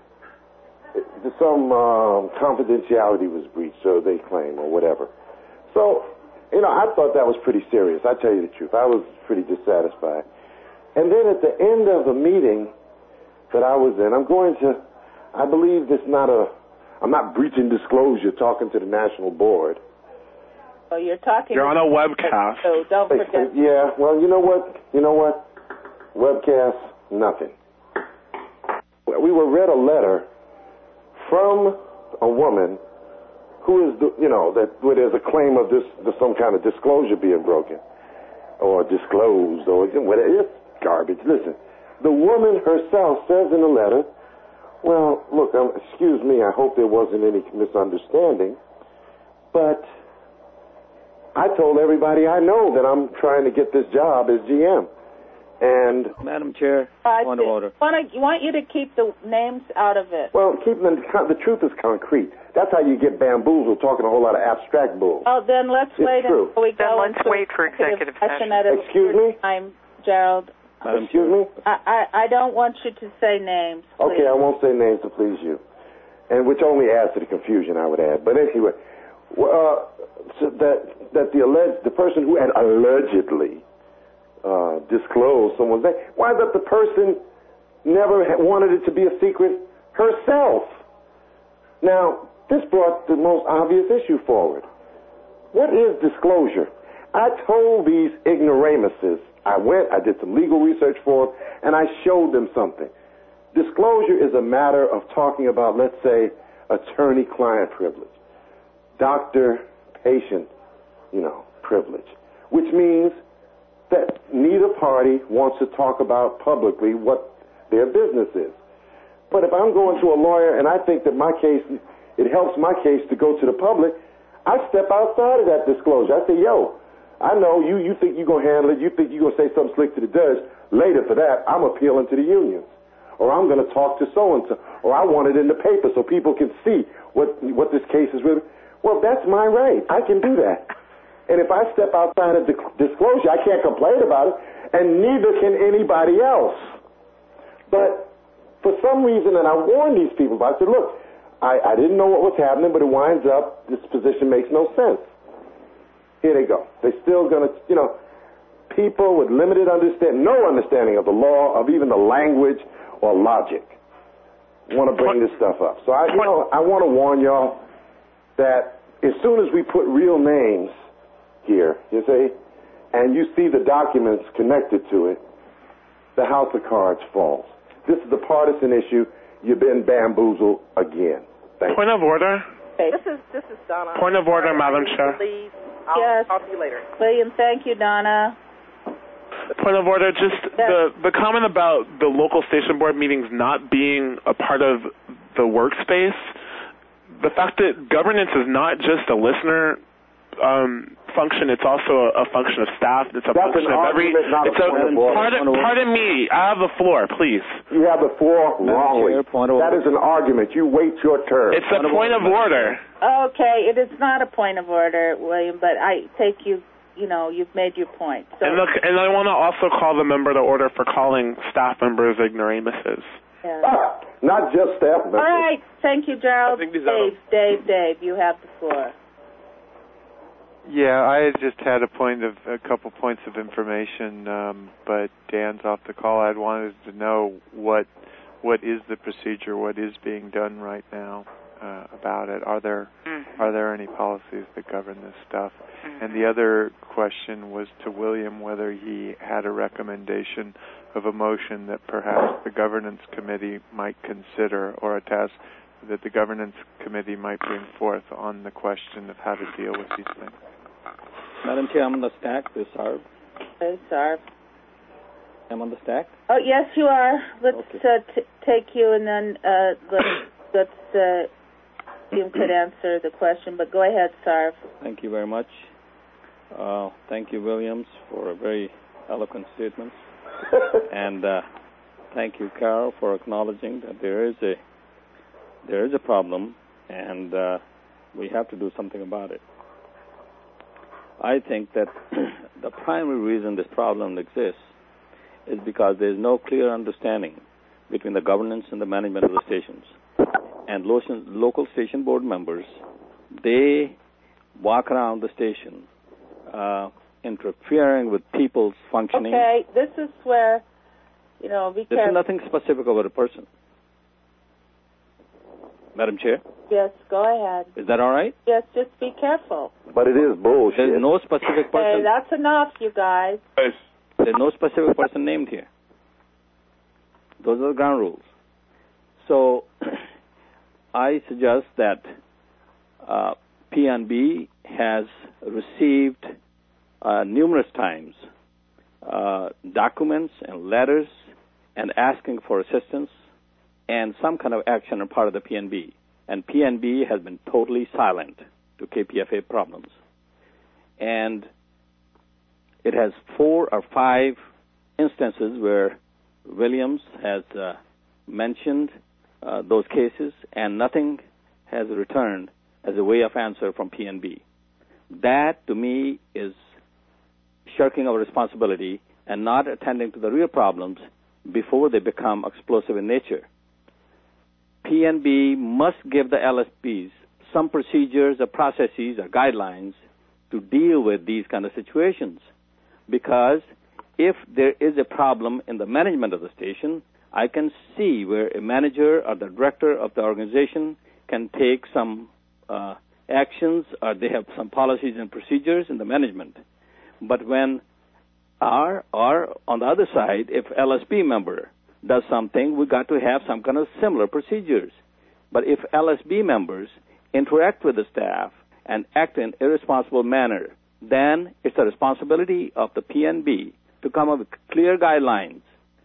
some um, confidentiality was breached, so they claim, or whatever. So, you know, I thought that was pretty serious. I tell you the truth. I was pretty dissatisfied. And then at the end of the meeting that I was in, I'm going to, I believe this not a, I'm not breaching disclosure talking to the National Board. Oh, you're talking. You're on a webcast. So don't forget. Yeah, well, you know what? You know what? Webcast, nothing. We were read a letter from a woman who is, you know, that where there's a claim of this, some kind of disclosure being broken or disclosed or whatever. It's garbage. Listen, the woman herself says in the letter, well, look, um, excuse me, I hope there wasn't any misunderstanding, but I told everybody I know that I'm trying to get this job as G M. And Madam Chair, uh, point of order. Want to, want you to keep the names out of it. Well, keep them, the truth is concrete. That's how you get bamboozled talking a whole lot of abstract bull. Oh, then let's it's wait true. until we then go let's into wait for executive session. At a Excuse me? time, Gerald. Madam Excuse me? I, I, I don't want you to say names. Please. Okay, I won't say names to please you, and which only adds to the confusion, I would add. But anyway, uh, so that that the alleged the person who had allegedly uh, disclosed someone's name, why that the person never wanted it to be a secret herself? Now, this brought the most obvious issue forward. What is disclosure? I told these ignoramuses, I went, I did some legal research for them, and I showed them something. Disclosure is a matter of talking about, let's say, attorney-client privilege, doctor-patient, you know, privilege, which means that neither party wants to talk about publicly what their business is. But if I'm going to a lawyer and I think that my case, it helps my case to go to the public, I step outside of that disclosure. I say, yo, I know you, you think you're going to handle it, you think you're going to say something slick to the judge. Later for that, I'm appealing to the unions. Or I'm going to talk to so-and-so. Or I want it in the paper so people can see what what this case is really. Well, that's my right. I can do that. And if I step outside of disclosure, I can't complain about it, and neither can anybody else. But for some reason, and I warned these people, I said, look, I, I didn't know what was happening, but it winds up, this position makes no sense. Here they go. They're still going to, you know, people with limited understanding, no understanding of the law, of even the language or logic, want to bring this stuff up. So I, you know, I want to warn y'all that as soon as we put real names here, you see, and you see the documents connected to it, the house of cards falls. This is a partisan issue. You've been bamboozled again. Thank Point you. of order. This is this is Donna. Point of order, Madam Chair. Please, I'll Yes. talk to you later. William, thank you, Donna. Point of order, just Yes. the, the comment about the local station board meetings not being a part of the workspace, the fact that governance is not just a listener um, function, it's also a, a function of staff, it's a That's function an of every... argument, not it's a a, point of order. pardon, pardon me, I have the floor, please. You have the floor wrongly. Chair, point of That order. is an argument. You wait your turn. It's a point of order. Okay, it is not a point of order, William, but I take you, you know, you've made your point. So, And look, and I want to also call the member to order for calling staff members ignoramuses. yeah. Ah, not just staff members. All right, thank you, Gerald. I think these Dave, Dave, Dave, you have the floor. Yeah, I had just had a point of a couple points of information, um, but Dan's off the call. I'd wanted to know what what is the procedure, what is being done right now uh, about it. Are there Mm-hmm. are there any policies that govern this stuff? Mm-hmm. And the other question was to William whether he had a recommendation of a motion that perhaps the governance committee might consider, or a task that the governance committee might bring forth on the question of how to deal with these things. Madam Chair, I'm on the stack. This Sarv. Okay, Sarv. I'm on the stack. Oh, yes, you are. Let's Okay. uh, t- take you, and then uh, let's, let's uh, you could answer the question. But go ahead, Sarv. Thank you very much. Uh, thank you, Williams, for a very eloquent statement. And uh, thank you, Carol, for acknowledging that there is a there is a problem, and uh, we have to do something about it. I think that the primary reason this problem exists is because there is no clear understanding between the governance and the management of the stations. And local, local station board members, they walk around the station uh, interfering with people's functioning. Okay, this is where, you know, be This careful. is nothing specific about a person. Madam Chair, Yes, go ahead. is that all right? Yes, just be careful. But it is bullshit. There's no specific Okay, person. that's enough, you guys. There's no specific person named here. Those are the ground rules. So I suggest that uh, P N B has received uh, numerous times uh, documents and letters and asking for assistance and some kind of action on part of the P N B. And P N B has been totally silent to K P F A problems. And it has four or five instances where Williams has uh, mentioned uh, those cases, and nothing has returned as a way of answer from P N B. That, to me, is shirking of responsibility and not attending to the real problems before they become explosive in nature. P N B must give the L S Ps some procedures or processes or guidelines to deal with these kind of situations. Because if there is a problem in the management of the station, I can see where a manager or the director of the organization can take some uh, actions, or they have some policies and procedures in the management. But when our, or on the other side, if L S B member does something, we got to have some kind of similar procedures. But if L S B members interact with the staff and act in irresponsible manner, then it's the responsibility of the P N B to come up with clear guidelines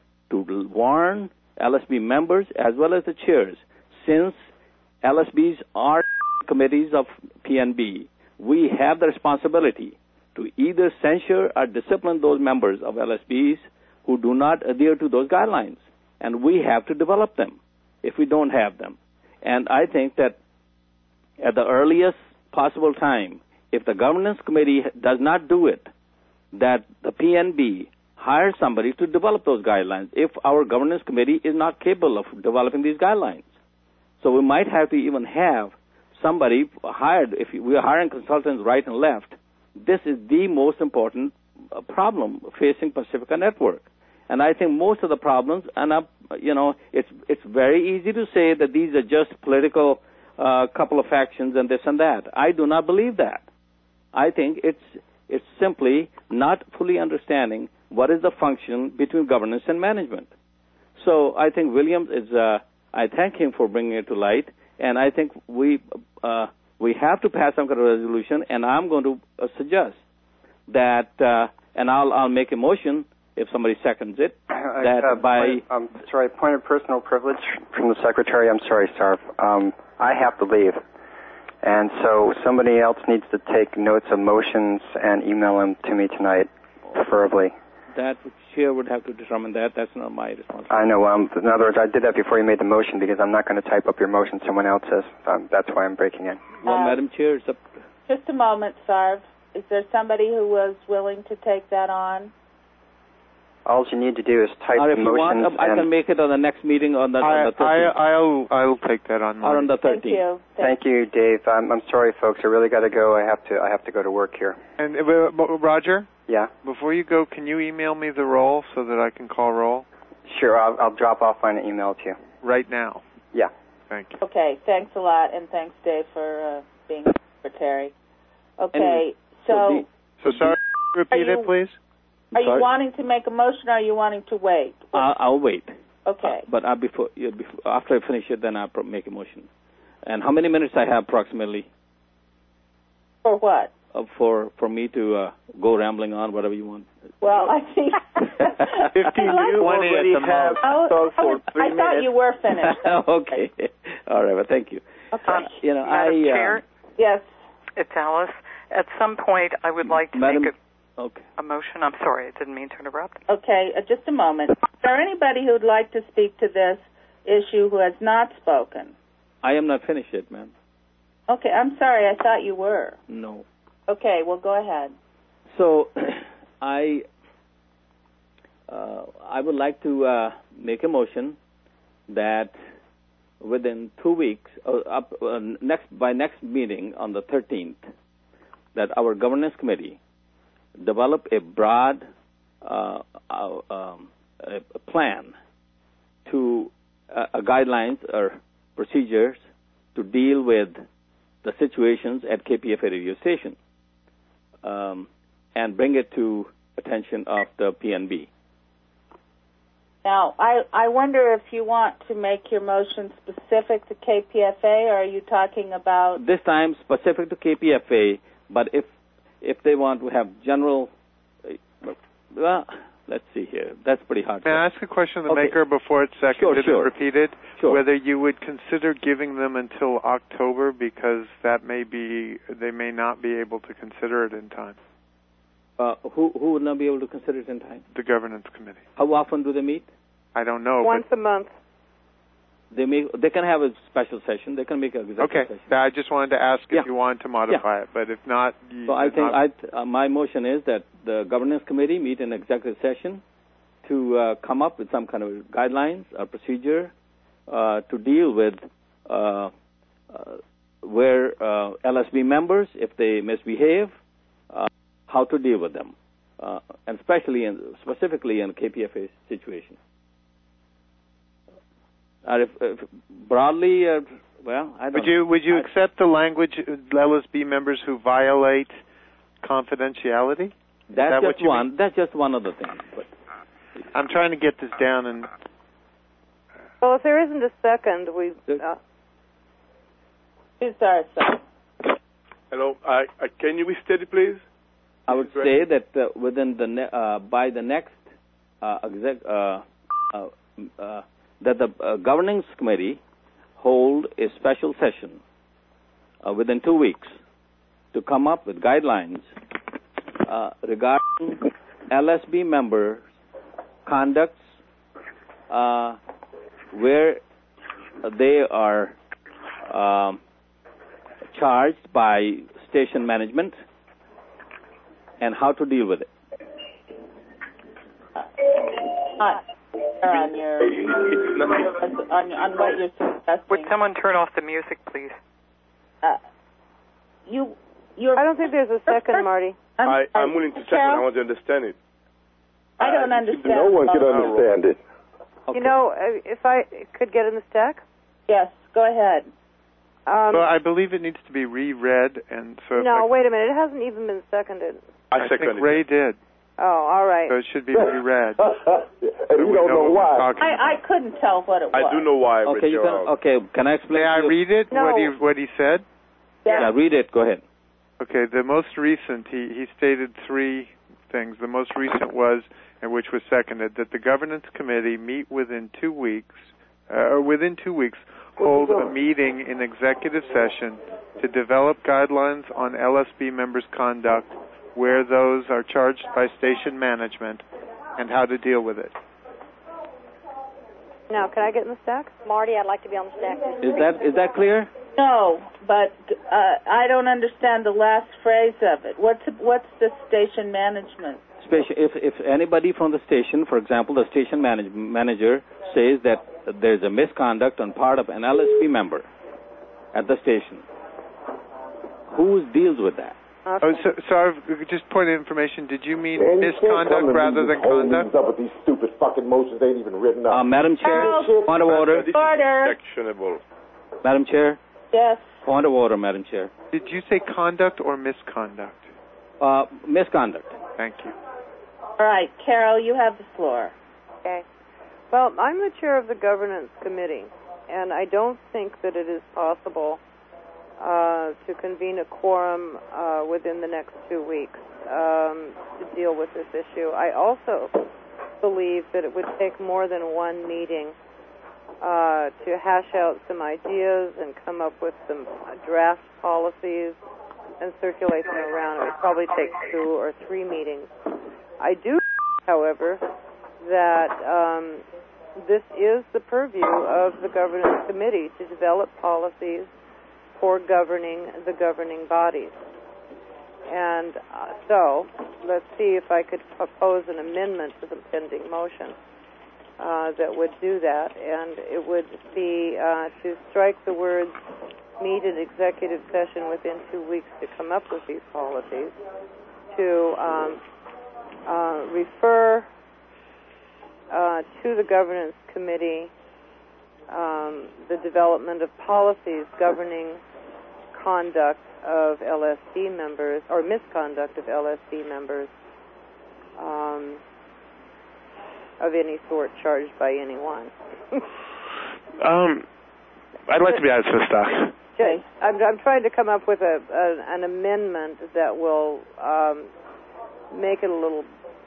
to warn L S B members as well as the chairs. Since L S Bs are committees of P N B, we have the responsibility to either censure or discipline those members of L S Bs who do not adhere to those guidelines. And we have to develop them if we don't have them. And I think that at the earliest possible time, if the governance committee does not do it, that the P N B hire somebody to develop those guidelines if our governance committee is not capable of developing these guidelines. So we might have to even have somebody hired. If we are hiring consultants right and left, this is the most important problem facing Pacifica Network. And I think most of the problems, and uh, you know, it's it's very easy to say that these are just political uh, couple of factions and this and that. I do not believe that. I think it's it's simply not fully understanding what is the function between governance and management. So I think Williams is. Uh, I thank him for bringing it to light, and I think we uh, we have to pass some kind of resolution. And I'm going to uh, suggest that, uh, and I'll I'll make a motion if somebody seconds it. That uh, by point, um, sorry, point of personal privilege from the secretary. I'm sorry, Sarv. Um, I have to leave. And so somebody else needs to take notes of motions and email them to me tonight, preferably. That chair would have to determine that. That's not my responsibility. I know. Um, in other words, I did that before you made the motion because I'm not going to type up your motion. Someone else is. Um, that's why I'm breaking in. Well, Uh, Madam Chair, it's up. Just a moment, Sarv. Is there somebody who was willing to take that on? All you need to do is type Or if the you motions. want, I and can make it on the next meeting on the, I, on the thirteenth. I, I'll, I'll take that on. Or on the Thank thirteenth. you. Thank you, Dave. I'm, I'm sorry, folks. I really got to go. I have to. I have to go to work here. And uh, Roger, Yeah. before you go, can you email me the roll so that I can call roll Sure. I'll, I'll drop off on an email to you. right now? Yeah. Thank you. Okay, thanks a lot, and thanks, Dave, for uh, being secretary. Okay, Anyway, so, So sorry, repeat Are it, you- please. are you sorry? wanting to make a motion, or are you wanting to wait? I'll, I'll wait. Okay. But I, before, yeah, before, after I finish it, then I'll pro- make a motion. And how many minutes I have approximately For what? uh, for for me to uh, go rambling on, whatever you want? Well, I think... Fifteen, I twenty at the most. I, was- I, was- I thought you were finished. Okay. All right. Well, thank you. Okay. Um, You know, Madam I. Chair, Yes. it's Alice. At some point, I would like to Madam- make a, Okay. a motion. I'm sorry, I didn't mean to interrupt. Okay, uh, just a moment. Is there anybody who'd like to speak to this issue who has not spoken? I am not finished yet, ma'am. Okay, I'm sorry. I thought you were. No. Okay, well, go ahead. So, I uh, I would like to uh, make a motion that within two weeks, uh, up uh, next by next meeting on the thirteenth, that our governance committee develop a broad uh, uh, um, a, a plan to uh, uh, guidelines or procedures to deal with the situations at K P F A radio station. Um, and bring it to attention of the P N B. Now, I, I wonder if you want to make your motion specific to K P F A, or are you talking about... This time specific to K P F A, but if if they want to have general, uh, well, let's see here. That's pretty hard. May I ask a question of the Okay. maker before it's seconded Sure, sure. and repeated? Sure. Whether you would consider giving them until October, because that may be, they may not be able to consider it in time. Uh, who who would not be able to consider it in time? The governance committee. How often do they meet? I don't know. Once a month. They make. They can have a special session. They can make a executive Okay. session. I just wanted to ask Yeah. if you wanted to modify it, but if not, you So I it's think not, I, uh, my motion is that the governance committee meet in executive session to uh, come up with some kind of guidelines or procedure uh, to deal with uh, uh, where uh, L S B members, if they misbehave, uh, how to deal with them, uh, and especially in, specifically in K P F A situation. Uh, if, if broadly, uh, Well, I don't Would you would you I, accept the language, L S B members who violate confidentiality? That's that just one. mean? That's just one of the things. But I'm trying to get this down and. Well, if there isn't a second, we. Uh, Who starts? Hello. I, I, can you be steady, please? I would say that uh, within the ne- uh, by the next uh, exec, uh, uh, uh, that the uh, governance committee hold a special session uh, within two weeks to come up with guidelines uh, regarding L S B members' conducts uh, where they are um, charged by station management and how to deal with it. Uh, on your on, on what you're suggesting. Would someone turn off the music, please? Uh, you, you're. I don't think there's a second, Marty. I'm, I, I'm willing to second. I want to understand it. I don't understand. No one can understand it. Okay. You know, if I could get in the stack? Yes, go ahead. Um, well, I believe it needs to be reread, and so. No, I, wait a minute. It hasn't even been seconded. I, I seconded think Ray it. did. Oh, all right. So it should be reread. And so you don't know, know why. I, I couldn't tell what it was. I do know why. Okay, you can, okay. Can I explain? May I you? read it? No. What he what he said? Yeah. yeah, read it. Go ahead. Okay, the most recent, he, he stated three things. The most recent was, and which was seconded, that the governance committee meet within two weeks, uh, or within two weeks, hold a meeting in executive session to develop guidelines on L S B members' conduct where those are charged by station management and how to deal with it. Now, can I get in the stack? Marty, I'd like to be on the stack. Is that is that clear? No, but uh, I don't understand the last phrase of it. What's what's the station management? Station, if if anybody from the station, for example, the station manage, manager says that there's a misconduct on part of an L S P member at the station, who deals with that? Okay. Oh, so, so I've, just point of information, did you mean Man, misconduct rather than conduct? Up with these stupid fucking motions ain't even written up. Uh, Madam Chair, point of order. Order. Objectionable. Madam Chair. Yes. Point of order, Madam Chair. Did you say conduct or misconduct? Uh, misconduct. Thank you. All right, Carol, you have the floor. Okay. Well, I'm the chair of the governance committee, and I don't think that it is possible uh, to convene a quorum uh, within the next two weeks um, to deal with this issue. I also believe that it would take more than one meeting uh, to hash out some ideas and come up with some draft policies and circulate them around. It would probably take two or three meetings. I do, however, that um, this is the purview of the governance committee to develop policies for governing the governing bodies. And uh, so, let's see if I could propose an amendment to the pending motion uh, that would do that. And it would be uh, to strike the words, meet in executive session within two weeks to come up with these policies, to um, uh, refer uh, to the governance committee um, the development of policies governing conduct of L S D members, or misconduct of L S D members um, of any sort charged by anyone. um, I'd like to be added to the stock. Okay. I'm, I'm trying to come up with a, a an amendment that will um, make it a little.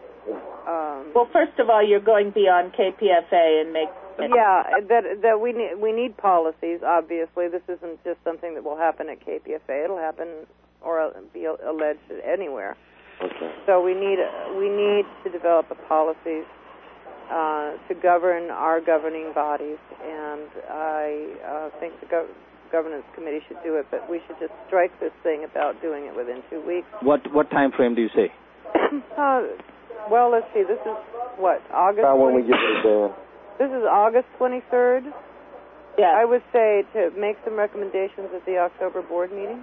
Um, well, first of all, you're going beyond K P F A and make. Yeah, that that we need we need policies. Obviously, this isn't just something that will happen at K P F A. It'll happen or be alleged anywhere. Okay. So we need we need to develop a policy uh, to govern our governing bodies, and I uh, think the gov- governance committee should do it. But we should just strike this thing about doing it within two weeks. What what time frame do you say? uh, well, let's see. This is what August. How when we get it done? This is August twenty-third. Yeah. I would say to make some recommendations at the October board meeting.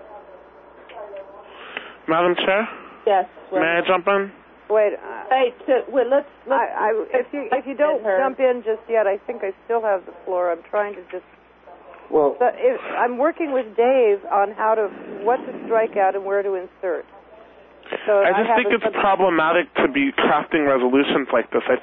Madam Chair? Yes. May I jump in? Wait. Uh, Wait. To, well, let's. let's I, I, if you if you don't jump in just yet, I think I still have the floor. I'm trying to just Well, So if, I'm working with Dave on how to what to strike out and where to insert. So I just I think it's problematic to be crafting resolutions like this. I